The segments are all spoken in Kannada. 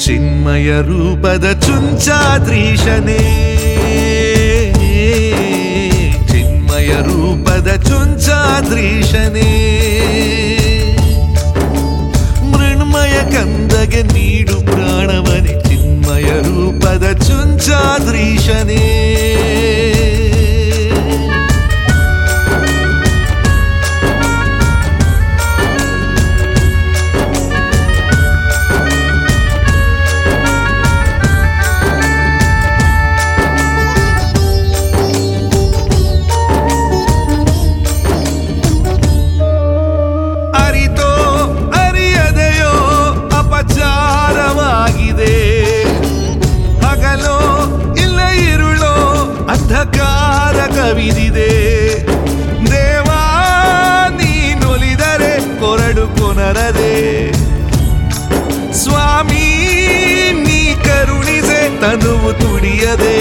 ಚಿನ್ಮಯ ರೂಪದ ಚುಂಚಾದ್ರೀಶನೇ, ಚಿನ್ಮಯ ರೂಪದ ಚುಂಚಾದ್ರೀಶನೇ, ಮೃಣ್ಮಯ ಕಂದಗೆ ನೀಡು ಪ್ರಾಣವನೇ, ಚಿನ್ಮಯ ರೂಪದ ಚುಂಚಾದ್ರೀಶನೇ. ಅಂಧಕಾರ ಕವಿದಿದೆ ದೇವಾ, ನೀನೊಲಿದರೆ ಕೊರಡು ಕೊನರದೆ, ಸ್ವಾಮಿ ನೀ ಕರುಣಿಸೆ ತನುವು ತುಡಿಯದೆ,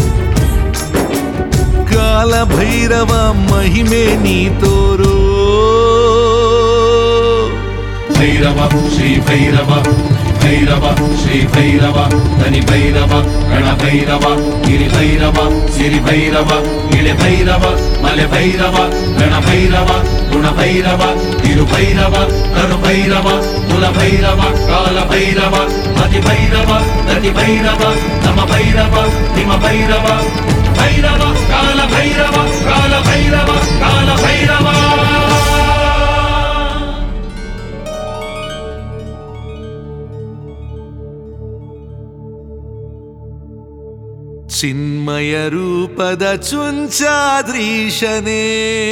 ಕಾಲ ಭೈರವ ಮಹಿಮೆ ನೀ ತೋರೋ. ಭೈರವ ಶ್ರೀ ಭೈರವ, ಭೈರವ ಶ್ರೀ ಭೈರವ, ಧನಿ ಭೈರವ, ಗಣ ಭೈರವ, ಗಿರಿ ಭೈರವ, ಸಿರಿ ಭೈರವ, ಇಳೆ ಭೈರವ, ಮಲೆ ಭೈರವ, ಗಣ ಭೈರವ, ಗುಣ ಭೈರವ, ತಿರು ಭೈರವ, ತರು ಭೈರವ, ಕುಲ ಭೈರವ, ಕಾಲ ಭೈರವ, ಮತಿ ಭೈರವ, ದತಿ ಭೈರವ, ನಮ ಭೈರವ, ಹಿಮ ಭೈರವ, ಭೈರವ ಕಾಲ ಭೈರವ, ಕಾಲ ಭೈರವ, ಕಾಲ ಭೈರವ. ಚಿನ್ಮಯ ರೂಪದ ಚುಂಚಾದ್ರೀಶನೇ,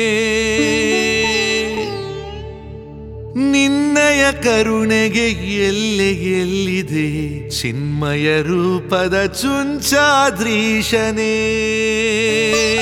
ನಿನ್ನಯ ಕರುಣೆಗೆ ಎಲ್ಲಿದೆ, ಚಿನ್ಮಯ ರೂಪದ ಚುಂಚಾದ್ರೀಶನೇ.